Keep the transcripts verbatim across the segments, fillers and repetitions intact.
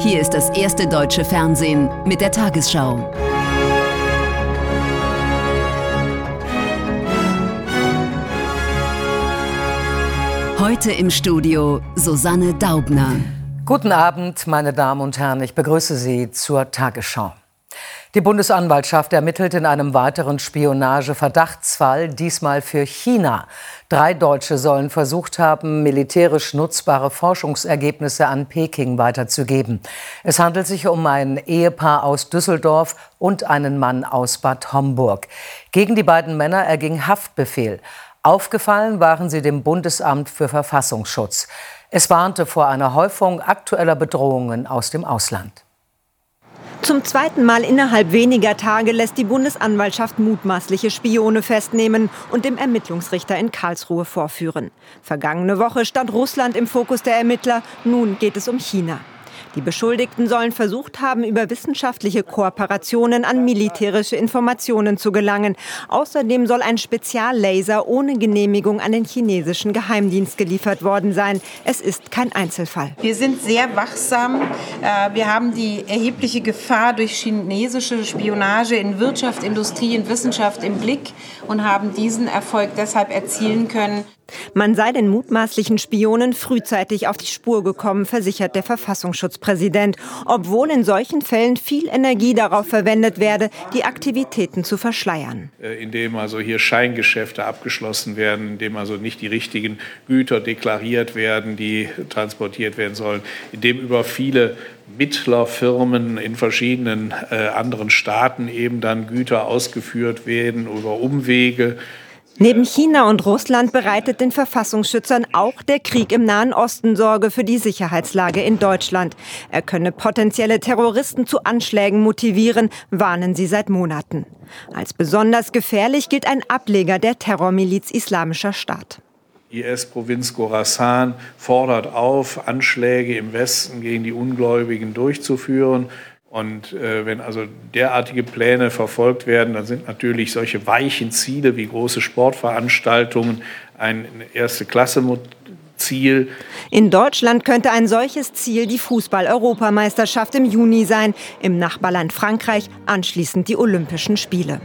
Hier ist das erste deutsche Fernsehen mit der Tagesschau. Heute im Studio Susanne Daubner. Guten Abend, meine Damen und Herren. Ich begrüße Sie zur Tagesschau. Die Bundesanwaltschaft ermittelt in einem weiteren Spionage-Verdachtsfall, diesmal für China. Drei Deutsche sollen versucht haben, militärisch nutzbare Forschungsergebnisse an Peking weiterzugeben. Es handelt sich um ein Ehepaar aus Düsseldorf und einen Mann aus Bad Homburg. Gegen die beiden Männer erging Haftbefehl. Aufgefallen waren sie dem Bundesamt für Verfassungsschutz. Es warnte vor einer Häufung aktueller Bedrohungen aus dem Ausland. Zum zweiten Mal innerhalb weniger Tage lässt die Bundesanwaltschaft mutmaßliche Spione festnehmen und dem Ermittlungsrichter in Karlsruhe vorführen. Vergangene Woche stand Russland im Fokus der Ermittler, nun geht es um China. Die Beschuldigten sollen versucht haben, über wissenschaftliche Kooperationen an militärische Informationen zu gelangen. Außerdem soll ein Speziallaser ohne Genehmigung an den chinesischen Geheimdienst geliefert worden sein. Es ist kein Einzelfall. Wir sind sehr wachsam. Wir haben die erhebliche Gefahr durch chinesische Spionage in Wirtschaft, Industrie und Wissenschaft im Blick und haben diesen Erfolg deshalb erzielen können. Man sei den mutmaßlichen Spionen frühzeitig auf die Spur gekommen, versichert der Verfassungsschutzpräsident, obwohl in solchen Fällen viel Energie darauf verwendet werde, die Aktivitäten zu verschleiern. Indem also hier Scheingeschäfte abgeschlossen werden, indem also nicht die richtigen Güter deklariert werden, die transportiert werden sollen, indem über viele Mittlerfirmen in verschiedenen äh, anderen Staaten eben dann Güter ausgeführt werden über Umwege. Neben China und Russland bereitet den Verfassungsschützern auch der Krieg im Nahen Osten Sorge für die Sicherheitslage in Deutschland. Er könne potenzielle Terroristen zu Anschlägen motivieren, warnen sie seit Monaten. Als besonders gefährlich gilt ein Ableger der Terrormiliz Islamischer Staat. I S-Provinz Khorasan fordert auf, Anschläge im Westen gegen die Ungläubigen durchzuführen. Und äh, wenn also derartige Pläne verfolgt werden, dann sind natürlich solche weichen Ziele wie große Sportveranstaltungen ein Erste-Klasse-Ziel. In Deutschland könnte ein solches Ziel die Fußball-Europameisterschaft im Juni sein, im Nachbarland Frankreich anschließend die Olympischen Spiele.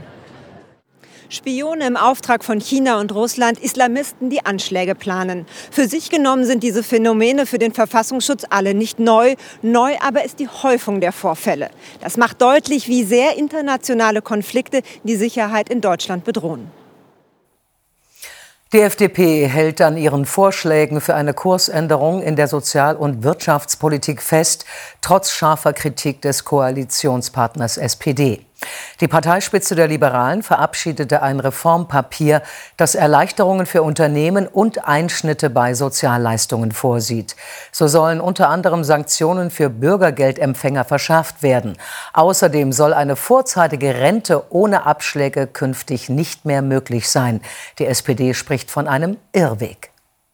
Spione im Auftrag von China und Russland, Islamisten, die Anschläge planen. Für sich genommen sind diese Phänomene für den Verfassungsschutz alle nicht neu. Neu aber ist die Häufung der Vorfälle. Das macht deutlich, wie sehr internationale Konflikte die Sicherheit in Deutschland bedrohen. Die F D P hält an ihren Vorschlägen für eine Kursänderung in der Sozial- und Wirtschaftspolitik fest, trotz scharfer Kritik des Koalitionspartners S P D. Die Parteispitze der Liberalen verabschiedete ein Reformpapier, das Erleichterungen für Unternehmen und Einschnitte bei Sozialleistungen vorsieht. So sollen unter anderem Sanktionen für Bürgergeldempfänger verschärft werden. Außerdem soll eine vorzeitige Rente ohne Abschläge künftig nicht mehr möglich sein. Die S P D spricht von einem Irrweg.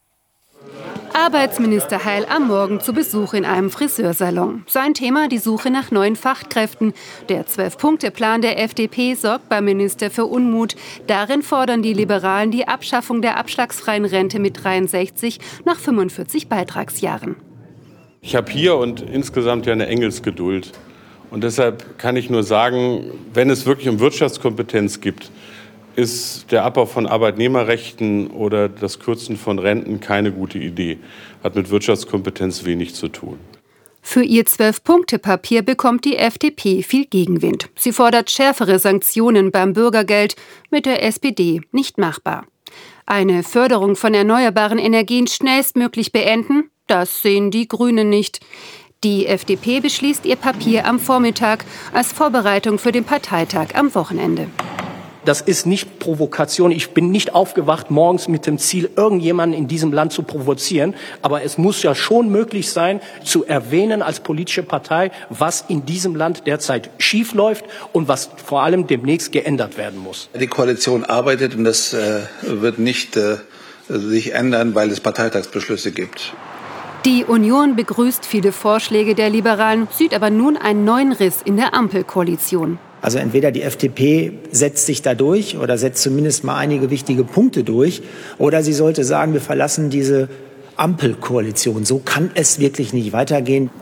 Arbeitsminister Heil am Morgen zu Besuch in einem Friseursalon. Sein Thema die Suche nach neuen Fachkräften. Der Zwölf-Punkte-Plan der F D P sorgt beim Minister für Unmut. Darin fordern die Liberalen die Abschaffung der abschlagsfreien Rente mit dreiundsechzig nach fünfundvierzig Beitragsjahren. Ich habe hier und insgesamt ja eine Engelsgeduld. Und deshalb kann ich nur sagen, wenn es wirklich um Wirtschaftskompetenz geht, ist der Abbau von Arbeitnehmerrechten oder das Kürzen von Renten keine gute Idee. Hat mit Wirtschaftskompetenz wenig zu tun. Für ihr Zwölf-Punkte-Papier bekommt die F D P viel Gegenwind. Sie fordert schärfere Sanktionen beim Bürgergeld, mit der S P D nicht machbar. Eine Förderung von erneuerbaren Energien schnellstmöglich beenden, das sehen die Grünen nicht. Die F D P beschließt ihr Papier am Vormittag als Vorbereitung für den Parteitag am Wochenende. Das ist nicht Provokation. Ich bin nicht aufgewacht morgens mit dem Ziel, irgendjemanden in diesem Land zu provozieren. Aber es muss ja schon möglich sein, zu erwähnen als politische Partei, was in diesem Land derzeit schief läuft und was vor allem demnächst geändert werden muss. Die Koalition arbeitet und das äh, wird nicht äh, sich ändern, weil es Parteitagsbeschlüsse gibt. Die Union begrüßt viele Vorschläge der Liberalen, sieht aber nun einen neuen Riss in der Ampelkoalition. Also entweder die F D P setzt sich da durch oder setzt zumindest mal einige wichtige Punkte durch, oder sie sollte sagen, wir verlassen diese Ampelkoalition. So kann es wirklich nicht weitergehen.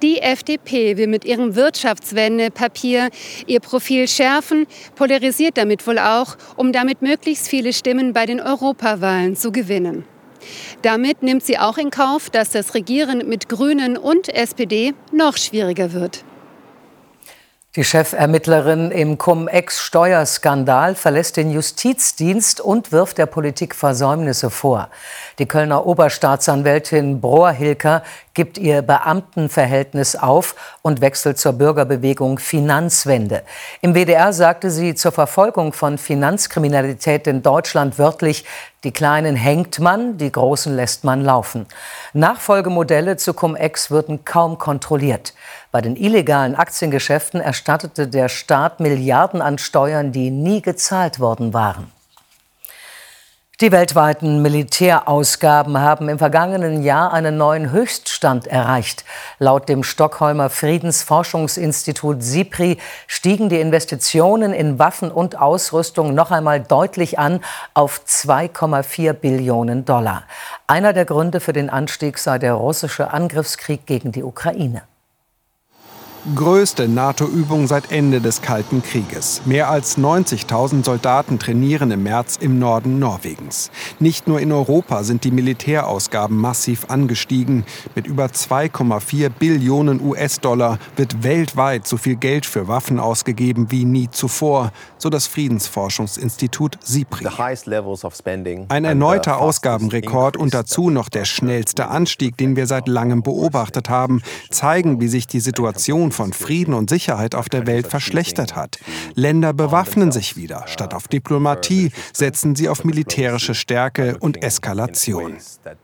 Die F D P will mit ihrem Wirtschaftswendepapier ihr Profil schärfen, polarisiert damit wohl auch, um damit möglichst viele Stimmen bei den Europawahlen zu gewinnen. Damit nimmt sie auch in Kauf, dass das Regieren mit Grünen und S P D noch schwieriger wird. Die Chefermittlerin im Cum-Ex-Steuerskandal verlässt den Justizdienst und wirft der Politik Versäumnisse vor. Die Kölner Oberstaatsanwältin Brohr-Hilker gibt ihr Beamtenverhältnis auf und wechselt zur Bürgerbewegung Finanzwende. Im W D R sagte sie zur Verfolgung von Finanzkriminalität in Deutschland wörtlich: Die Kleinen hängt man, die Großen lässt man laufen. Nachfolgemodelle zu Cum-Ex würden kaum kontrolliert. Bei den illegalen Aktiengeschäften erstattete der Staat Milliarden an Steuern, die nie gezahlt worden waren. Die weltweiten Militärausgaben haben im vergangenen Jahr einen neuen Höchststand erreicht. Laut dem Stockholmer Friedensforschungsinstitut SIPRI stiegen die Investitionen in Waffen und Ausrüstung noch einmal deutlich an auf zwei Komma vier Billionen Dollar. Einer der Gründe für den Anstieg sei der russische Angriffskrieg gegen die Ukraine. Größte NATO-Übung seit Ende des Kalten Krieges. Mehr als neunzigtausend Soldaten trainieren im März im Norden Norwegens. Nicht nur in Europa sind die Militärausgaben massiv angestiegen. Mit über zwei Komma vier Billionen U S-Dollar wird weltweit so viel Geld für Waffen ausgegeben wie nie zuvor, so das Friedensforschungsinstitut SIPRI. Ein erneuter Ausgabenrekord und dazu noch der schnellste Anstieg, den wir seit langem beobachtet haben, zeigen, wie sich die Situation von Frieden und Sicherheit auf der Welt verschlechtert hat. Länder bewaffnen sich wieder. Statt auf Diplomatie setzen sie auf militärische Stärke und Eskalation.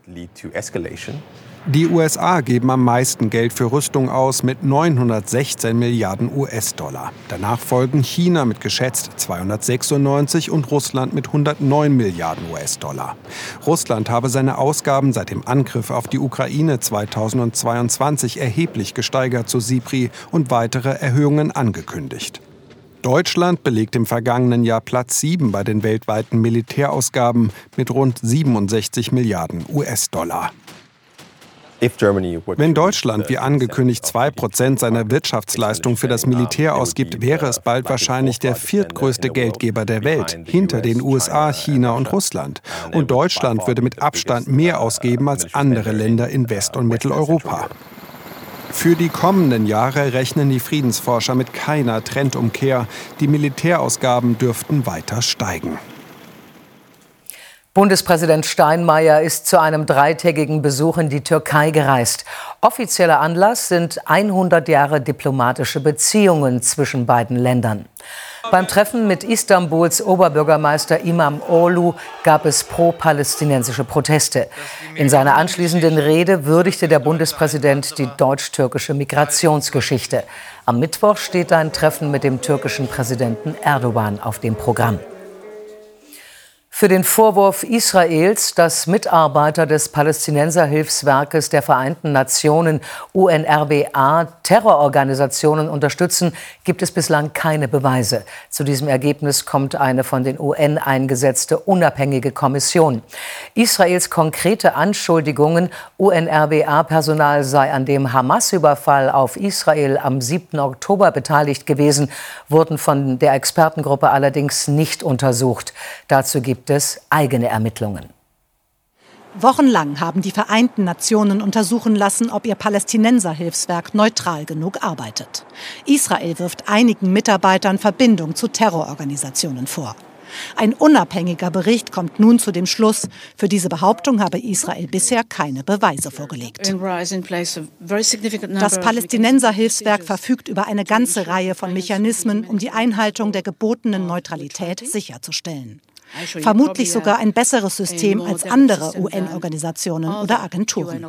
Die U S A geben am meisten Geld für Rüstung aus mit neunhundertsechzehn Milliarden U S-Dollar. Danach folgen China mit geschätzt zweihundertsechsundneunzig und Russland mit hundertneun Milliarden U S-Dollar. Russland habe seine Ausgaben seit dem Angriff auf die Ukraine zweitausendzweiundzwanzig erheblich gesteigert, so SIPRI, und weitere Erhöhungen angekündigt. Deutschland belegt im vergangenen Jahr Platz sieben bei den weltweiten Militärausgaben mit rund siebenundsechzig Milliarden U S-Dollar. Wenn Deutschland wie angekündigt zwei Prozent seiner Wirtschaftsleistung für das Militär ausgibt, wäre es bald wahrscheinlich der viertgrößte Geldgeber der Welt, hinter den U S A, China und Russland. Und Deutschland würde mit Abstand mehr ausgeben als andere Länder in West- und Mitteleuropa. Für die kommenden Jahre rechnen die Friedensforscher mit keiner Trendumkehr. Die Militärausgaben dürften weiter steigen. Bundespräsident Steinmeier ist zu einem dreitägigen Besuch in die Türkei gereist. Offizieller Anlass sind hundert Jahre diplomatische Beziehungen zwischen beiden Ländern. Beim Treffen mit Istanbuls Oberbürgermeister İmamoğlu gab es pro-palästinensische Proteste. In seiner anschließenden Rede würdigte der Bundespräsident die deutsch-türkische Migrationsgeschichte. Am Mittwoch steht ein Treffen mit dem türkischen Präsidenten Erdogan auf dem Programm. Für den Vorwurf Israels, dass Mitarbeiter des Palästinenserhilfswerkes der Vereinten Nationen U N R W A Terrororganisationen unterstützen, gibt es bislang keine Beweise. Zu diesem Ergebnis kommt eine von den U N eingesetzte unabhängige Kommission. Israels konkrete Anschuldigungen, U N R W A-Personal sei an dem Hamas-Überfall auf Israel am siebten Oktober beteiligt gewesen, wurden von der Expertengruppe allerdings nicht untersucht. Dazu gibt es eigene Ermittlungen. Wochenlang haben die Vereinten Nationen untersuchen lassen, ob ihr Palästinenserhilfswerk neutral genug arbeitet. Israel wirft einigen Mitarbeitern Verbindung zu Terrororganisationen vor. Ein unabhängiger Bericht kommt nun zu dem Schluss, für diese Behauptung habe Israel bisher keine Beweise vorgelegt. Das Palästinenserhilfswerk verfügt über eine ganze Reihe von Mechanismen, um die Einhaltung der gebotenen Neutralität sicherzustellen. Vermutlich sogar ein besseres System als andere U N-Organisationen oder Agenturen.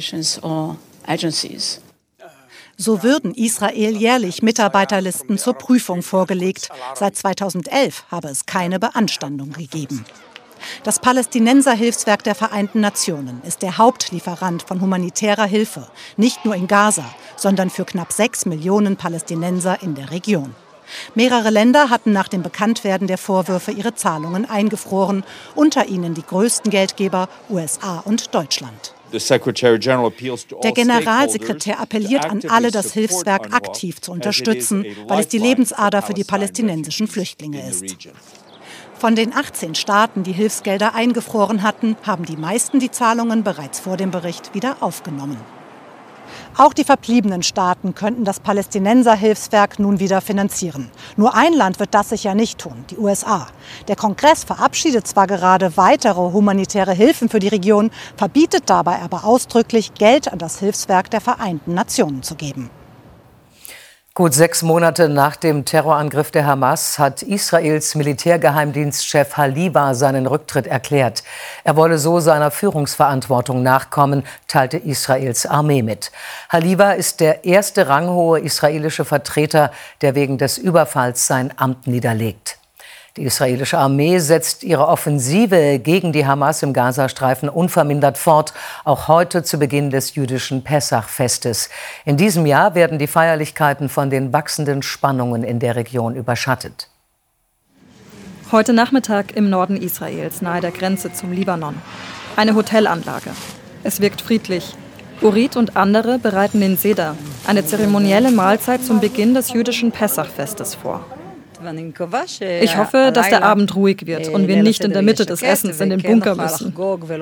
So würden Israel jährlich Mitarbeiterlisten zur Prüfung vorgelegt. Seit zweitausendelf habe es keine Beanstandung gegeben. Das Palästinenserhilfswerk der Vereinten Nationen ist der Hauptlieferant von humanitärer Hilfe, nicht nur in Gaza, sondern für knapp sechs Millionen Palästinenser in der Region. Mehrere Länder hatten nach dem Bekanntwerden der Vorwürfe ihre Zahlungen eingefroren, unter ihnen die größten Geldgeber U S A und Deutschland. Der Generalsekretär appelliert an alle, das Hilfswerk aktiv zu unterstützen, weil es die Lebensader für die palästinensischen Flüchtlinge ist. Von den achtzehn Staaten, die Hilfsgelder eingefroren hatten, haben die meisten die Zahlungen bereits vor dem Bericht wieder aufgenommen. Auch die verbliebenen Staaten könnten das Palästinenserhilfswerk nun wieder finanzieren. Nur ein Land wird das sicher nicht tun, die U S A. Der Kongress verabschiedet zwar gerade weitere humanitäre Hilfen für die Region, verbietet dabei aber ausdrücklich, Geld an das Hilfswerk der Vereinten Nationen zu geben. Gut sechs Monate nach dem Terrorangriff der Hamas hat Israels Militärgeheimdienstchef Haliva seinen Rücktritt erklärt. Er wolle so seiner Führungsverantwortung nachkommen, teilte Israels Armee mit. Haliva ist der erste ranghohe israelische Vertreter, der wegen des Überfalls sein Amt niederlegt. Die israelische Armee setzt ihre Offensive gegen die Hamas im Gazastreifen unvermindert fort, auch heute zu Beginn des jüdischen Pessach-Festes. In diesem Jahr werden die Feierlichkeiten von den wachsenden Spannungen in der Region überschattet. Heute Nachmittag im Norden Israels, nahe der Grenze zum Libanon. Eine Hotelanlage. Es wirkt friedlich. Urit und andere bereiten den Seder, eine zeremonielle Mahlzeit zum Beginn des jüdischen Pessach-Festes vor. Ich hoffe, dass der Abend ruhig wird und wir nicht in der Mitte des Essens in den Bunker müssen.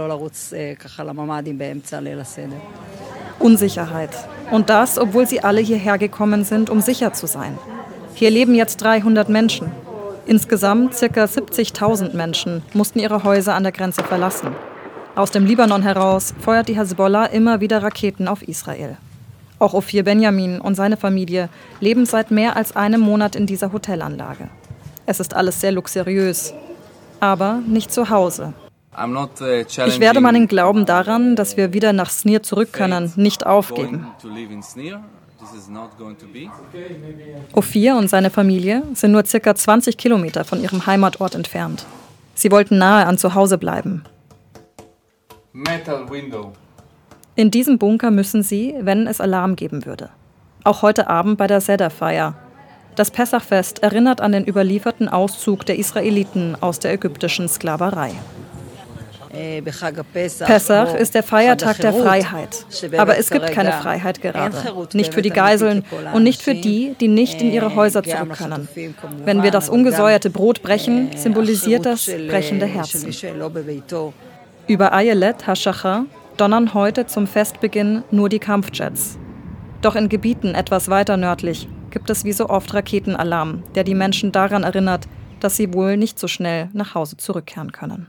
Unsicherheit. Und das, obwohl sie alle hierher gekommen sind, um sicher zu sein. Hier leben jetzt dreihundert Menschen. Insgesamt ca. siebzigtausend Menschen mussten ihre Häuser an der Grenze verlassen. Aus dem Libanon heraus feuert die Hezbollah immer wieder Raketen auf Israel. Auch Ophir Benjamin und seine Familie leben seit mehr als einem Monat in dieser Hotelanlage. Es ist alles sehr luxuriös, aber nicht zu Hause. Ich werde meinen Glauben daran, dass wir wieder nach Snir zurück können, nicht aufgeben. Ophir und seine Familie sind nur ca. zwanzig Kilometer von ihrem Heimatort entfernt. Sie wollten nahe an zu Hause bleiben. Metal window. In diesem Bunker müssen sie, wenn es Alarm geben würde. Auch heute Abend bei der Seder-Feier. Das Pessachfest erinnert an den überlieferten Auszug der Israeliten aus der ägyptischen Sklaverei. Pessach ist der Feiertag der Freiheit. Aber es gibt keine Freiheit gerade. Nicht für die Geiseln und nicht für die, die nicht in ihre Häuser zurück können. Wenn wir das ungesäuerte Brot brechen, symbolisiert das brechende Herzen. Über Ayelet HaShachar donnern heute zum Festbeginn nur die Kampfjets. Doch in Gebieten etwas weiter nördlich gibt es wie so oft Raketenalarm, der die Menschen daran erinnert, dass sie wohl nicht so schnell nach Hause zurückkehren können.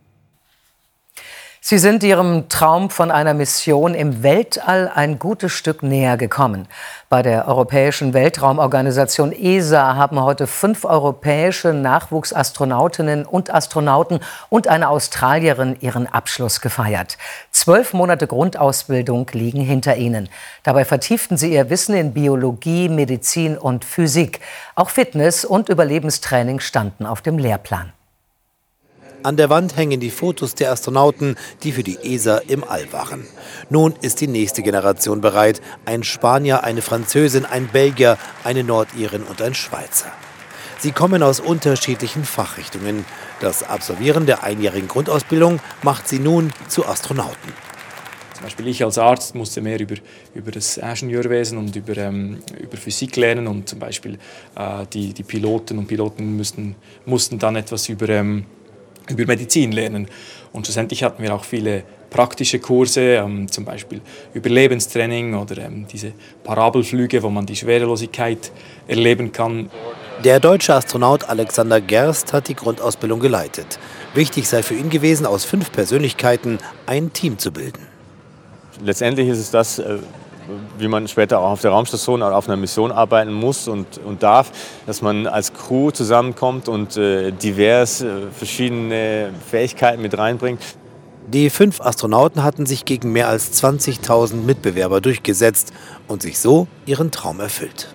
Sie sind ihrem Traum von einer Mission im Weltall ein gutes Stück näher gekommen. Bei der Europäischen Weltraumorganisation E S A haben heute fünf europäische Nachwuchsastronautinnen und Astronauten und eine Australierin ihren Abschluss gefeiert. Zwölf Monate Grundausbildung liegen hinter ihnen. Dabei vertieften sie ihr Wissen in Biologie, Medizin und Physik. Auch Fitness und Überlebenstraining standen auf dem Lehrplan. An der Wand hängen die Fotos der Astronauten, die für die E S A im All waren. Nun ist die nächste Generation bereit. Ein Spanier, eine Französin, ein Belgier, eine Nordirin und ein Schweizer. Sie kommen aus unterschiedlichen Fachrichtungen. Das Absolvieren der einjährigen Grundausbildung macht sie nun zu Astronauten. Zum Beispiel ich als Arzt musste mehr über, über das Ingenieurwesen und über, ähm, über Physik lernen. Und zum Beispiel äh, die, die Piloten und Piloten mussten, mussten dann etwas über... Ähm, über Medizin lernen. Und schlussendlich hatten wir auch viele praktische Kurse, ähm, zum Beispiel Überlebenstraining oder ähm, diese Parabelflüge, wo man die Schwerelosigkeit erleben kann. Der deutsche Astronaut Alexander Gerst hat die Grundausbildung geleitet. Wichtig sei für ihn gewesen, aus fünf Persönlichkeiten ein Team zu bilden. Letztendlich ist es das, wie man später auch auf der Raumstation oder auf einer Mission arbeiten muss und, und darf, dass man als Crew zusammenkommt und äh, divers äh, verschiedene Fähigkeiten mit reinbringt. Die fünf Astronauten hatten sich gegen mehr als zwanzigtausend Mitbewerber durchgesetzt und sich so ihren Traum erfüllt.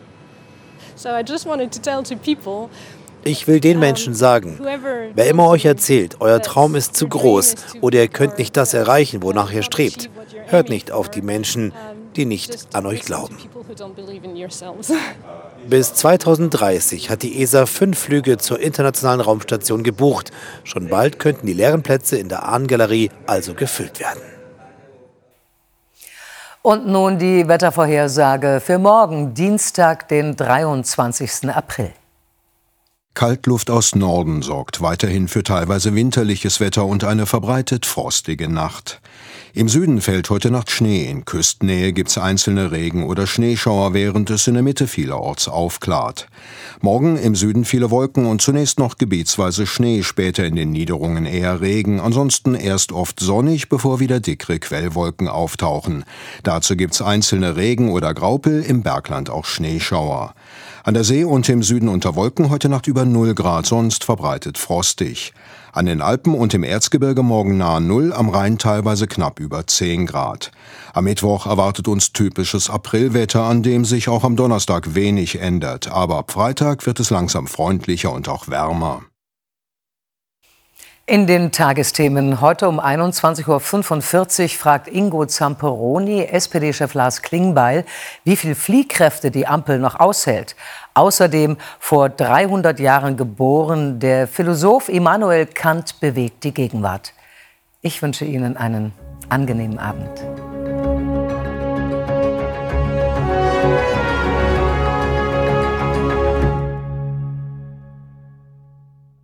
Ich will den Menschen sagen, wer immer euch erzählt, euer Traum ist zu groß oder ihr könnt nicht das erreichen, wonach ihr strebt, hört nicht auf die Menschen. die nicht an euch glauben. Bis zweitausenddreißig hat die E S A fünf Flüge zur internationalen Raumstation gebucht. Schon bald könnten die leeren Plätze in der Ahnengalerie also gefüllt werden. Und nun die Wettervorhersage für morgen, Dienstag, den dreiundzwanzigsten April. Kaltluft aus Norden sorgt weiterhin für teilweise winterliches Wetter und eine verbreitet frostige Nacht. Im Süden fällt heute Nacht Schnee, in Küstennähe gibt es einzelne Regen- oder Schneeschauer, während es in der Mitte vielerorts aufklart. Morgen im Süden viele Wolken und zunächst noch gebietsweise Schnee, später in den Niederungen eher Regen, ansonsten erst oft sonnig, bevor wieder dickere Quellwolken auftauchen. Dazu gibt es einzelne Regen- oder Graupel, im Bergland auch Schneeschauer. An der See und im Süden unter Wolken heute Nacht über null Grad, sonst verbreitet frostig. An den Alpen und im Erzgebirge morgen nahe Null, am Rhein teilweise knapp über zehn Grad. Am Mittwoch erwartet uns typisches Aprilwetter, an dem sich auch am Donnerstag wenig ändert. Aber ab Freitag wird es langsam freundlicher und auch wärmer. In den Tagesthemen heute um einundzwanzig Uhr fünfundvierzig fragt Ingo Zamperoni S P D-Chef Lars Klingbeil, wie viel Fliehkräfte die Ampel noch aushält. Außerdem vor dreihundert Jahren geboren, der Philosoph Immanuel Kant bewegt die Gegenwart. Ich wünsche Ihnen einen angenehmen Abend.